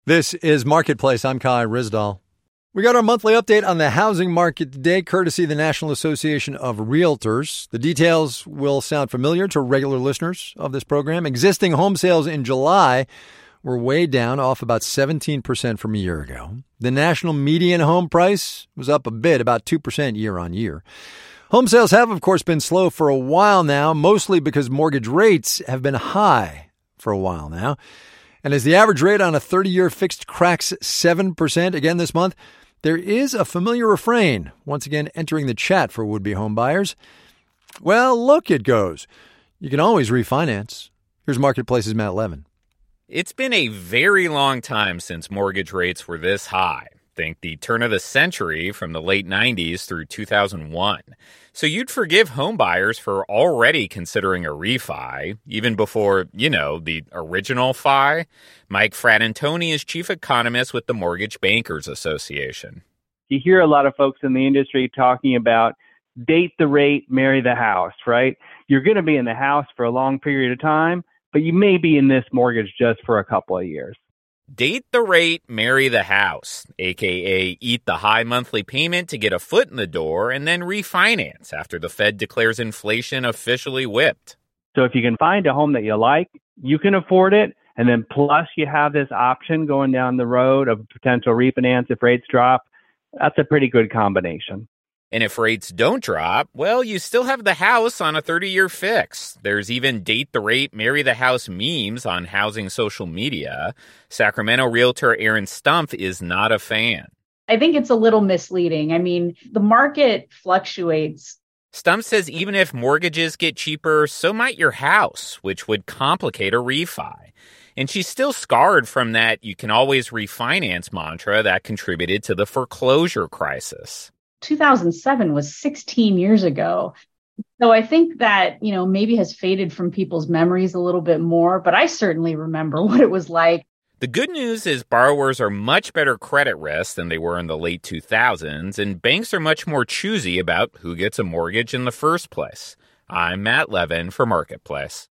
This is Marketplace. I'm Kai Ryssdal. We got our monthly update on the housing market today, courtesy of the National Association of Realtors. The details will sound familiar to regular listeners of this program. Existing home sales in July were way down, off about 17% from a year ago. The national median home price was up a bit, about 2% year on year. Home sales have, of course, been slow for a while now, mostly because mortgage rates have been high for a while now. And as the average rate on a 30-year fixed cracks 7% again this month, there is a familiar refrain once again entering the chat for would-be home buyers. Well, look, it goes. You can always refinance. Here's Marketplace's Matt Levin. It's been a very long time since mortgage rates were this high. Think the turn of the century from the late 90s through 2001. So you'd forgive home buyers for already considering a refi, even before, the original fi. Mike Fratantoni is chief economist with the Mortgage Bankers Association. You hear a lot of folks in the industry talking about date the rate, marry the house, right? You're going to be in the house for a long period of time, but you may be in this mortgage just for a couple of years. Date the rate, marry the house, a.k.a. eat the high monthly payment to get a foot in the door and then refinance after the Fed declares inflation officially whipped. So if you can find a home that you like, you can afford it, and then plus you have this option going down the road of potential refinance if rates drop, that's a pretty good combination. And if rates don't drop, well, you still have the house on a 30-year fix. There's even date the rate, marry the house memes on housing social media. Sacramento realtor Erin Stumpf is not a fan. I think it's a little misleading. I mean, the market fluctuates. Stumpf says even if mortgages get cheaper, so might your house, which would complicate a refi. And she's still scarred from that you can always refinance mantra that contributed to the foreclosure crisis. 2007 was 16 years ago. So I think that, maybe has faded from people's memories a little bit more, but I certainly remember what it was like. The good news is borrowers are much better credit risk than they were in the late 2000s, and banks are much more choosy about who gets a mortgage in the first place. I'm Matt Levin for Marketplace.